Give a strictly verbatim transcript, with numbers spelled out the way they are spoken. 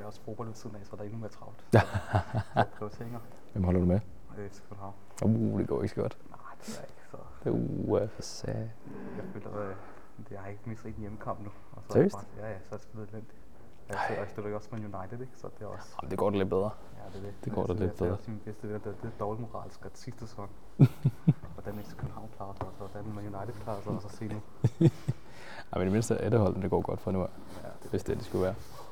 også fodbold ved siden af, så der er endnu mere travlt. Så jeg prioriteringer. Hvem holder du med? Øh, F C København. Uh, det går ikke så godt. Nej, det er ikke så. Uh, for sag. Jeg føler, at det har ikke mistet en hjemmekamp nu. Og så Seriøst? er det bare, ja, ja, så er det spillet elendigt. Jeg støtter, jeg støtter også med United, ikke? Så det er også... Jamen, det går da lidt bedre. Ja, det er det. Det går da det, lidt det, bedre. Det er også min bedste, det er, det er dårligt moralsk at sidste sæson. Hvordan F C København klarer sig, og så hvordan Man United klarer sig, og så se nu. Ej, men i det mindste er det holdet, det går godt for nu af. Ja, det, Hvis det, det skulle være.